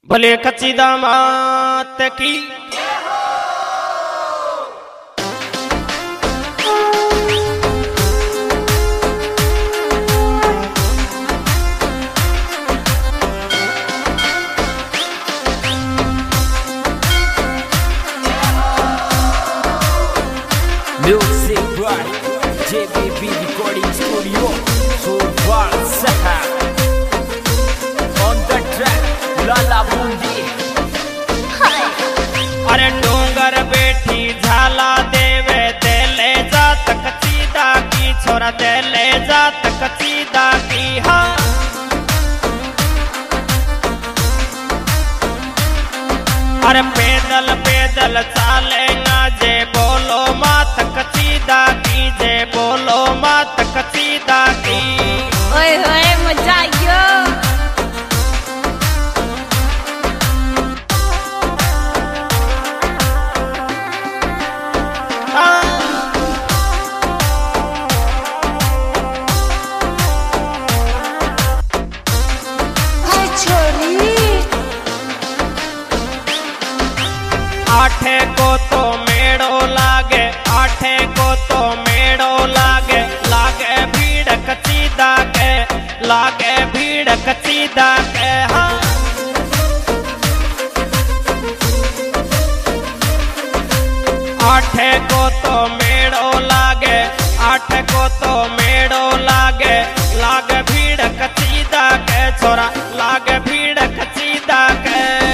भले कच्ची दामात की Music by JBB Recording Studio, Surbar Sahab. On the track, Lala Bundi. अरे डोंगर बैठी झाला देवे तेले जात कचीदा की छोरा तेले जात कचीदा की हाँ अरे पैदल पैदल चालेगा जे बोलो मात कचीदा की जे बोलो मात कचीदा की ओए होए मजा आयो आठे को तो मेड़ो लागे आठे को तो मेड़ो लागे लागे भीड़ कचीदा के लागे भीड़ कचीदा के हाँ आठे को तो मेड़ो लागे आठे को तो मेड़ो लागे लागे भीड़ कचीदा के छोरा लागे भीड़ कचीदा के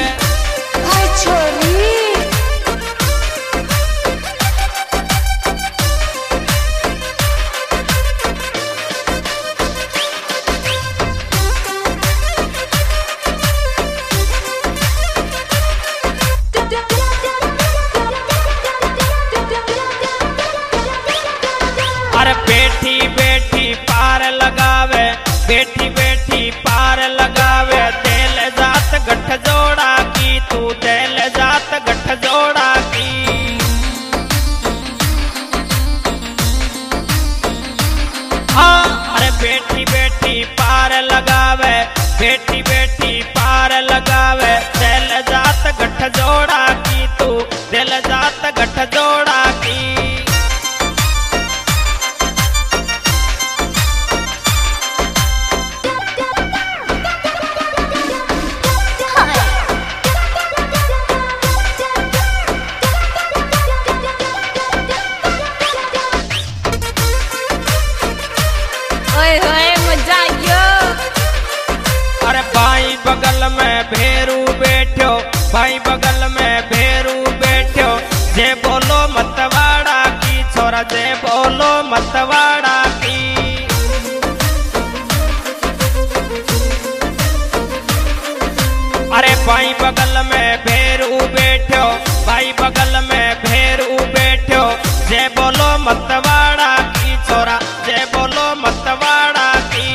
अरे बैठी बैठी पार लगावे बैठी बैठी पार लगावे दिल जात गठ जोड़ा की तू दिल जात गठ जोड़ा की हाँ अरे बैठी बैठी पार लगावे बैठी बैठी पार लगावे दिल जात गठ जोड़ा की तू दिल जात गठ जोड़ा की ओए होए मजा आयो अरे भाई बगल में भेरू बैठो भाई बगल में भेरू बैठो जे बोलो मतवाड़ा की छोरा जे बोलो मतवाड़ा की अरे भाई बगल में भेरू बैठो भाई बगल में भेरू बैठो जे बोलो मतवाड़ा की छोरा जे बोलो मतवाड़ा की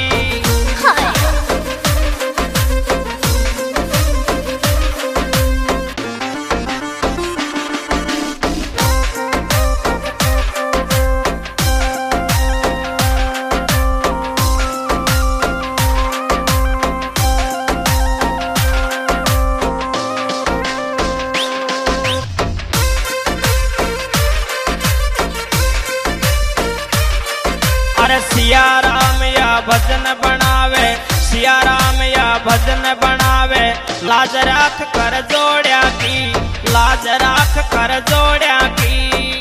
अरे सिया राम या भजन बनावे सिया राम या भजन बनावे लाज राख कर जोड़िया की लाज राख कर जोड़िया की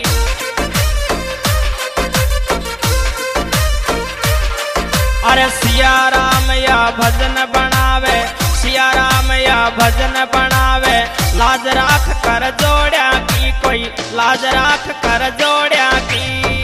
अरे सिया राम या भजन बनावे सिया राम या भजन बनावे लाज राख कर जोड़िया की कोई लाज राख कर जोड़िया की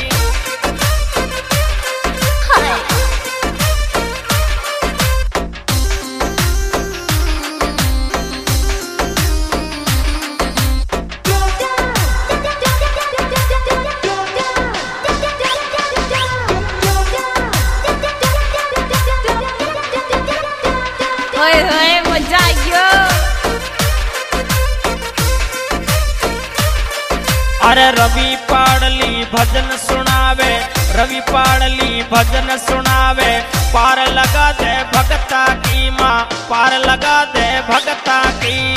ओए होए मजा आयो अरे रवि पाड़ली भजन सुनावे रवि पाड़ली भजन सुनावे पार लगा दे भगता की माँ पार लगा दे भगता की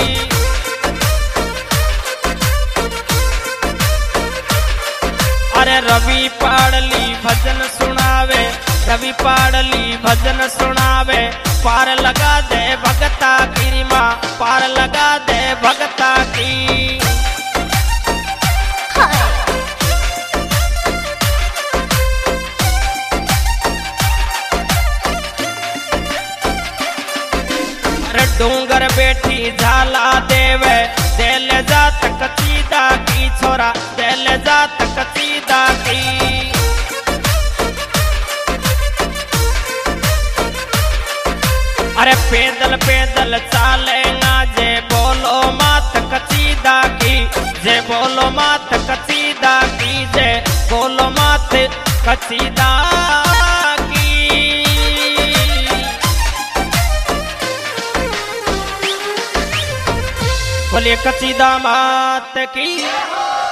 कवि पाड़ली भजन सुनावे, पार लगा दे भगता की माँ, पार लगा दे भगता की। अरे डूंगर बैठी झाला देवे, दिल जात कचीदा की छोरा, दिल जात कचीदा की। अरे पैदल पैदल चालेगा जे बोलो मात कचीदा की, जे बोलो मात कचीदा की, जे बोलो मात कचीदा की। बोलिए कचीदा मात की।